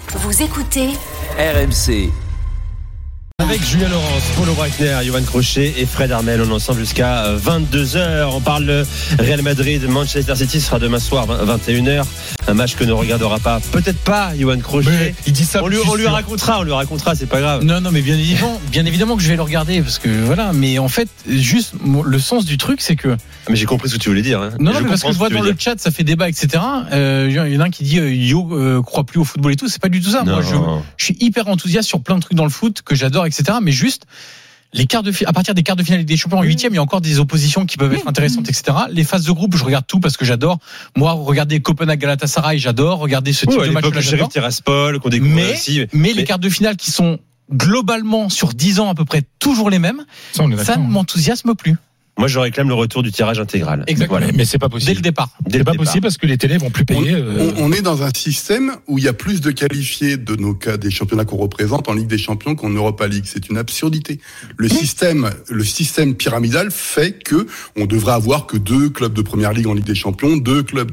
Vous écoutez RMC. Avec Julien Laurence, Paulo Breitner, Johan Crochet et Fred Armel, on est ensemble jusqu'à 22h. On parle de Real Madrid, Manchester City, ce sera demain soir 21h. Un match que ne regardera peut-être pas Johan Crochet. Mais il dit ça. On lui racontera, c'est pas grave. Non, mais bien évidemment que je vais le regarder parce que voilà. Mais en fait, juste le sens du truc, c'est que. Mais j'ai compris ce que tu voulais dire. Hein. Non, mais parce que je vois dans le chat, ça fait débat, etc. Il y en a un qui dit Yo croit plus au football et tout. C'est pas du tout ça. Non. Moi, je suis hyper enthousiaste sur plein de trucs dans le foot que j'adore, etc. Mais juste à partir des quarts de finale des champions en 8e, il y a encore des oppositions qui peuvent être intéressantes, etc. Les phases de groupe, je regarde tout parce que j'adore. Moi, regarder Copenhague-Galatasaray, j'adore. Regarder ce type de match là, j'adore. Tiraspol, qu'on découvre aussi. Mais les quarts de finale qui sont globalement sur 10 ans à peu près toujours les mêmes, ça ne m'enthousiasme plus. Moi, je réclame le retour du tirage intégral. Exactement. Voilà. Mais c'est pas possible. Dès le départ. C'est pas possible parce que les télés vont plus payer. On est dans un système où il y a plus de qualifiés de nos cas des championnats qu'on représente en Ligue des Champions qu'en Europa League. C'est une absurdité. Le système pyramidal fait que on devrait avoir que 2 clubs de première ligue en Ligue des Champions, 2 clubs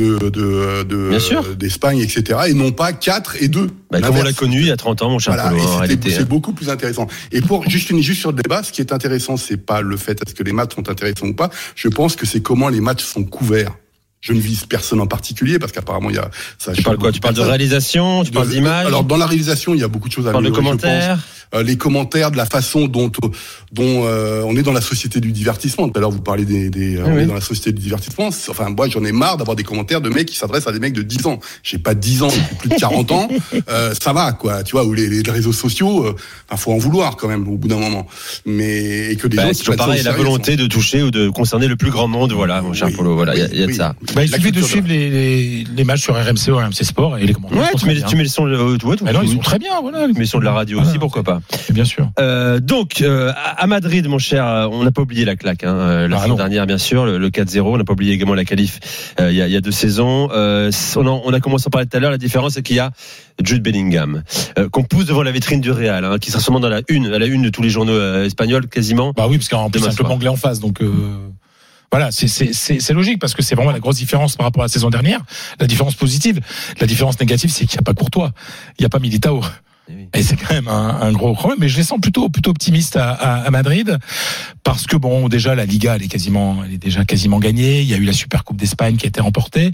d'Espagne, etc. Et non pas 4 et 2. Comme on l'a connu il y a 30 ans, mon cher Paulo, en réalité. C'est beaucoup plus intéressant. Et pour juste sur le débat, ce qui est intéressant, c'est pas le fait est-ce que les matchs sont intéressants ou pas. Je pense que c'est comment les matchs sont couverts. Je ne vise personne en particulier parce qu'apparemment il y a ça. Tu parles quoi ? Tu parles de réalisation, tu parles d'image. Alors dans la réalisation, il y a beaucoup de choses à améliorer. Tu parles de commentaires. Les commentaires, de la façon dont on est dans la société du divertissement. Tout à l'heure vous parlez on est dans la société du divertissement. Enfin moi j'en ai marre d'avoir des commentaires de mecs qui s'adressent à des mecs de 10 ans. J'ai pas 10 ans, j'ai plus de 40 ans. Ça va quoi, tu vois, ou les réseaux sociaux, faut en vouloir quand même au bout d'un moment. Mais et que des gens c'est pareil, la volonté de toucher ou de concerner le plus grand monde, voilà, mon cher Paulo, voilà, il y a de ça. Il suffit de suivre les matchs sur RMC ou RMC Sport et les commentaires. Ouais, tu mets le son non, ils sont très bien, voilà. Mais son de la radio aussi, pourquoi pas. Bien sûr. Donc à Madrid, mon cher, on n'a pas oublié la claque la saison dernière, bien sûr, le 4-0, on n'a pas oublié également la qualif il y a 2 saisons. On a commencé à parler tout à l'heure, la différence c'est qu'il y a Jude Bellingham qu'on pousse devant la vitrine du Real, qui sera sûrement à la une de tous les journaux espagnols quasiment. Bah oui, parce qu'en plus c'est un club anglais en face, donc voilà, c'est logique parce que c'est vraiment la grosse différence par rapport à la saison dernière. La différence positive, la différence négative, c'est qu'il n'y a pas Courtois, il n'y a pas Militao. Et c'est quand même un gros problème. Mais je les sens plutôt optimistes à Madrid parce que déjà la Liga elle est déjà quasiment gagnée. Il y a eu la Super Coupe d'Espagne qui a été remportée.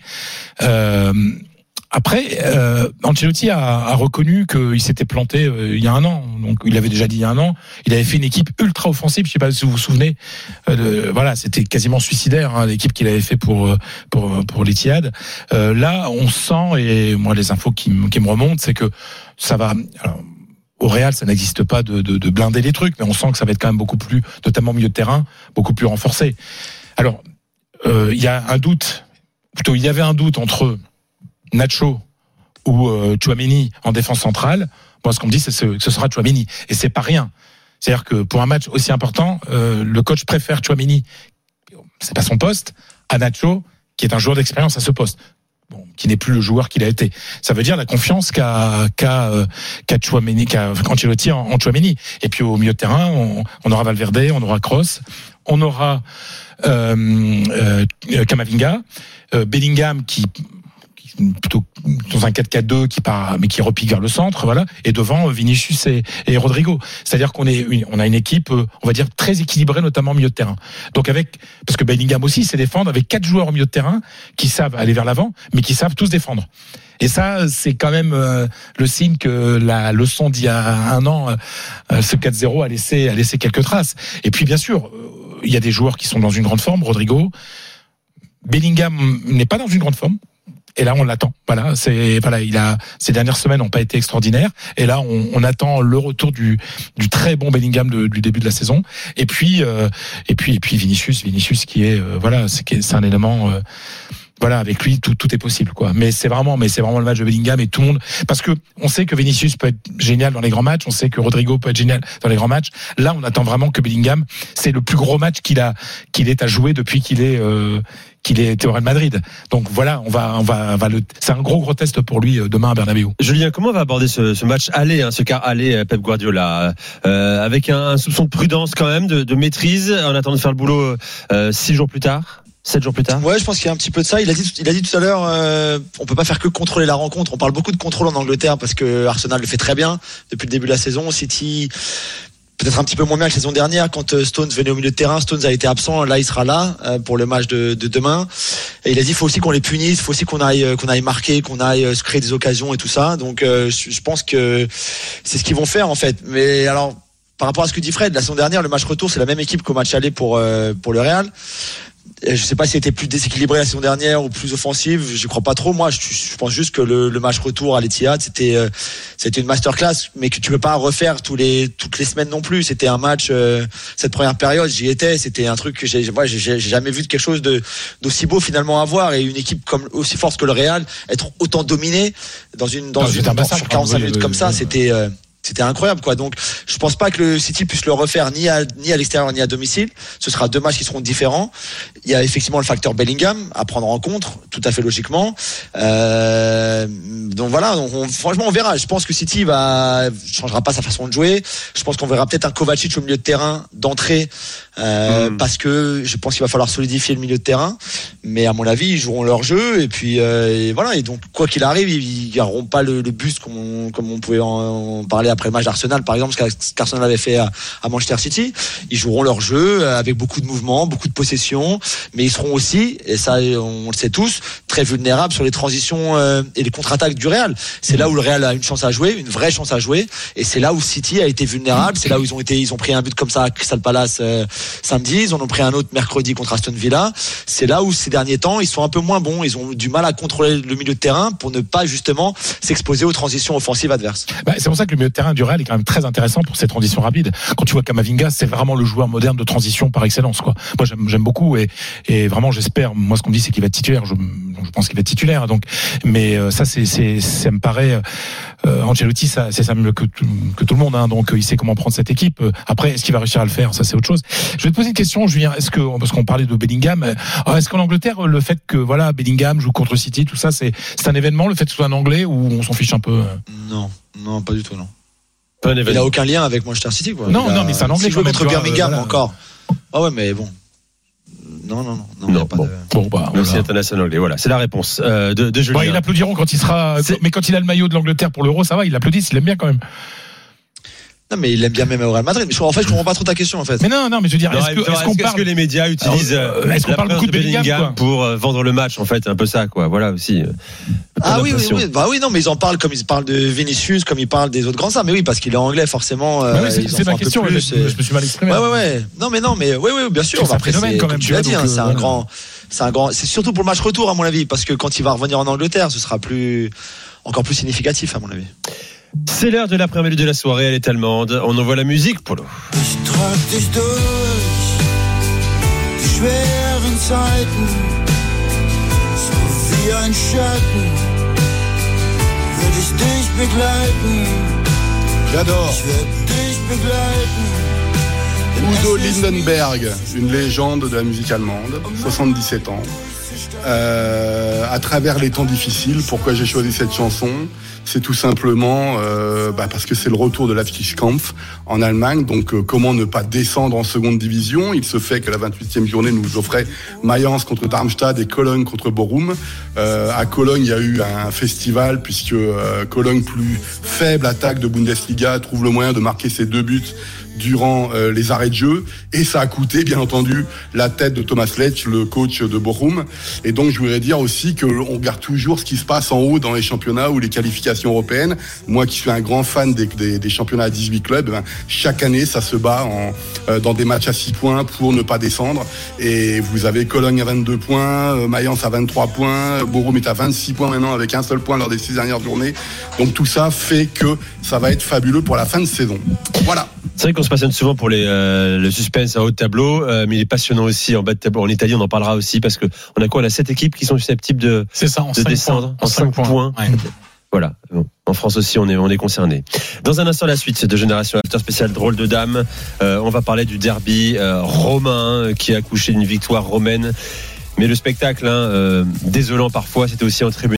Après, Ancelotti a reconnu qu'il s'était planté il y a un an. Donc, il avait déjà dit il y a un an. Il avait fait une équipe ultra offensive. Je sais pas si vous vous souvenez. C'était quasiment suicidaire, l'équipe qu'il avait fait pour l'Etihad. Là, on sent, et moi, les infos qui me remontent, c'est que ça va. Alors, au Real, ça n'existe pas de blinder les trucs, mais on sent que ça va être quand même beaucoup plus, notamment au milieu de terrain, beaucoup plus renforcé. Alors, il y avait un doute entre Nacho ou Tchouaméni en défense centrale. Moi, ce qu'on me dit, c'est que ce sera Tchouaméni. Et c'est pas rien. C'est-à-dire que pour un match aussi important, le coach préfère Tchouaméni, c'est pas son poste, à Nacho, qui est un joueur d'expérience à ce poste. Qui n'est plus le joueur qu'il a été. Ça veut dire la confiance qu'a Tchouaméni, qu'a Ancelotti en Tchouaméni. Et puis au milieu de terrain, on aura Valverde, on aura Kroos, on aura Camavinga, Bellingham qui plutôt dans un 4-4-2 qui part mais qui repique vers le centre, voilà, et devant Vinicius et Rodrigo. C'est-à-dire qu'on a une équipe, on va dire très équilibrée, notamment au milieu de terrain. Donc parce que Bellingham aussi sait défendre avec 4 joueurs au milieu de terrain qui savent aller vers l'avant, mais qui savent tous défendre. Et ça, c'est quand même le signe que la leçon d'il y a un an, ce 4-0 a laissé quelques traces. Et puis bien sûr, il y a des joueurs qui sont dans une grande forme. Rodrigo, Bellingham n'est pas dans une grande forme. Et là, on l'attend. Ces dernières semaines n'ont pas été extraordinaires. Et là, on attend le retour du très bon Bellingham du début de la saison. Et puis Vinicius qui est, c'est un élément, avec lui, tout est possible, quoi. Mais c'est vraiment le match de Bellingham et tout le monde, parce que on sait que Vinicius peut être génial dans les grands matchs, on sait que Rodrigo peut être génial dans les grands matchs. Là, on attend vraiment que Bellingham, c'est le plus gros match qu'il est à jouer depuis qu'il est au Real Madrid. Donc voilà, c'est un gros test pour lui demain à Bernabéu. Julien, comment on va aborder ce match aller, ce quart aller Pep Guardiola, avec un soupçon de prudence quand même, de maîtrise, en attendant de faire le boulot 6 jours plus tard? 7 jours plus tard. Ouais, je pense qu'il y a un petit peu de ça. Il a dit tout à l'heure, on peut pas faire que contrôler la rencontre. On parle beaucoup de contrôle en Angleterre parce que Arsenal le fait très bien depuis le début de la saison. City, peut-être un petit peu moins bien que la saison dernière quand Stones venait au milieu de terrain. Stones a été absent, là il sera là pour le match de demain. Et il a dit il faut aussi qu'on les punisse, il faut aussi qu'on aille marquer, qu'on aille se créer des occasions et tout ça. Donc je pense que c'est ce qu'ils vont faire en fait. Mais alors par rapport à ce que dit Fred, la saison dernière le match retour c'est la même équipe qu'au match aller pour le Real. Je sais pas si elle était plus déséquilibrée la saison dernière ou plus offensive, je crois pas trop. Moi, je pense juste que le match retour à l'Etihad, c'était une masterclass, mais que tu peux pas refaire toutes les semaines non plus. C'était un match, cette première période, j'y étais, c'était un truc que j'ai jamais vu de quelque chose d'aussi beau finalement à voir, et une équipe comme aussi forte que le Real, être autant dominée sur 45 minutes comme ça, c'était incroyable quoi. Donc je pense pas que le City puisse le refaire ni à l'extérieur ni à domicile. Ce sera 2 matchs qui seront différents. Il y a effectivement le facteur Bellingham à prendre en compte, tout à fait logiquement. Donc voilà, franchement on verra. Je pense que City changera pas sa façon de jouer. Je pense qu'on verra peut-être un Kovacic au milieu de terrain d'entrée parce que je pense qu'il va falloir solidifier le milieu de terrain. Mais à mon avis ils joueront leur jeu et puis et voilà. Et donc quoi qu'il arrive ils n'auront pas le boost comme on pouvait en parler après le match d'Arsenal par exemple, ce qu'Arsenal avait fait à Manchester City. Ils joueront leur jeu avec beaucoup de mouvements, beaucoup de possession, mais ils seront aussi, et ça on le sait tous, très vulnérables sur les transitions et les contre-attaques du Real. C'est là où le Real a une chance à jouer, une vraie chance à jouer, et c'est là où City a été vulnérable. C'est là où ils ont pris un but comme ça à Crystal Palace samedi, ils en ont pris un autre mercredi contre Aston Villa. C'est là où ces derniers temps ils sont un peu moins bons, ils ont du mal à contrôler le milieu de terrain pour ne pas justement s'exposer aux transitions offensives adverses. C'est pour ça que le milieu de terrain du Real est quand même très intéressant pour ces transitions rapides. Quand tu vois Camavinga, c'est vraiment le joueur moderne de transition par excellence quoi. Moi j'aime beaucoup et vraiment j'espère, moi ce qu'on me dit c'est qu'il va être titulaire, je pense qu'il va être titulaire donc, mais ça ça me paraît Ancelotti c'est ça mieux que tout le monde hein, donc il sait comment prendre cette équipe. Après est-ce qu'il va réussir à le faire, ça c'est autre chose. Je vais te poser une question Julien, parce qu'on parlait de Bellingham, est-ce qu'en Angleterre le fait que voilà Bellingham joue contre City tout ça c'est un événement, le fait que ce soit un Anglais, ou on s'en fiche un peu? Non pas du tout non. Il n'a aucun lien avec Manchester City quoi. Non mais c'est un Anglais. Si je veux contre Birmingham encore. Ah ouais mais bon. Non. Merci international anglais. Voilà, c'est la réponse de Julien. Ils l'applaudiront quand il sera. Mais quand il a le maillot de l'Angleterre pour l'Euro, ça va, ils l'applaudissent, il l'aime bien quand même. Non mais il l'aime bien même au Real Madrid. Mais en fait je comprends pas trop ta question en fait. Mais non mais je veux dire est-ce que les médias utilisent est-ce qu'on parle beaucoup de Bellingham pour vendre le match en fait, c'est un peu ça quoi. Voilà aussi. Oui. Bah oui non mais ils en parlent comme ils parlent de Vinicius, comme ils parlent des autres grands stars. Mais oui parce qu'il est anglais forcément. C'est ma question. Je me suis mal exprimé. Ouais. Non mais oui bien sûr. Après c'est comme tu l'as dit, c'est un grand. C'est surtout pour le match retour à mon avis parce que quand il va revenir en Angleterre, ce sera encore plus significatif à mon avis. C'est l'heure de la première minute de la soirée, elle est allemande. On envoie la musique, Polo. Ich trag dich durch die schweren Zeiten, so wie ein Schatten, würde ich dich begleiten. J'adore. Ich werde dich begleiten. Udo Lindenberg, une légende de la musique allemande, 77 ans. À travers les temps difficiles, pourquoi j'ai choisi cette chanson ? C'est tout simplement parce que c'est le retour de l'Abstiegskampf en Allemagne. Donc comment ne pas descendre en seconde division ? Il se fait que la 28e journée nous offrait Mayence contre Darmstadt et Cologne contre Bochum. À Cologne, il y a eu un festival puisque Cologne, plus faible attaque de Bundesliga, trouve le moyen de marquer ses 2 buts durant les arrêts de jeu, et ça a coûté bien entendu la tête de Thomas Letsch, le coach de Bochum. Et donc je voudrais dire aussi que on regarde toujours ce qui se passe en haut dans les championnats ou les qualifications européennes. Moi qui suis un grand fan des championnats à 18 clubs, chaque année ça se bat dans des matchs à 6 points pour ne pas descendre, et vous avez Cologne à 22 points, Mayence à 23 points, Bochum est à 26 points maintenant avec un seul point lors des 6 dernières journées. Donc tout ça fait que ça va être fabuleux pour la fin de saison. Voilà. C'est vrai qu'on se passionne souvent pour le suspense en haut de tableau, mais il est passionnant aussi en bas de tableau. En Italie, on en parlera aussi parce que on a 7 équipes qui sont susceptibles de descendre en 5 points. Ouais. Voilà. En France aussi, on est concerné. Dans un instant, la suite de Génération After spécial drôle de dame. On va parler du derby romain qui a accouché d'une victoire romaine. Mais le spectacle, désolant parfois, c'était aussi en tribune.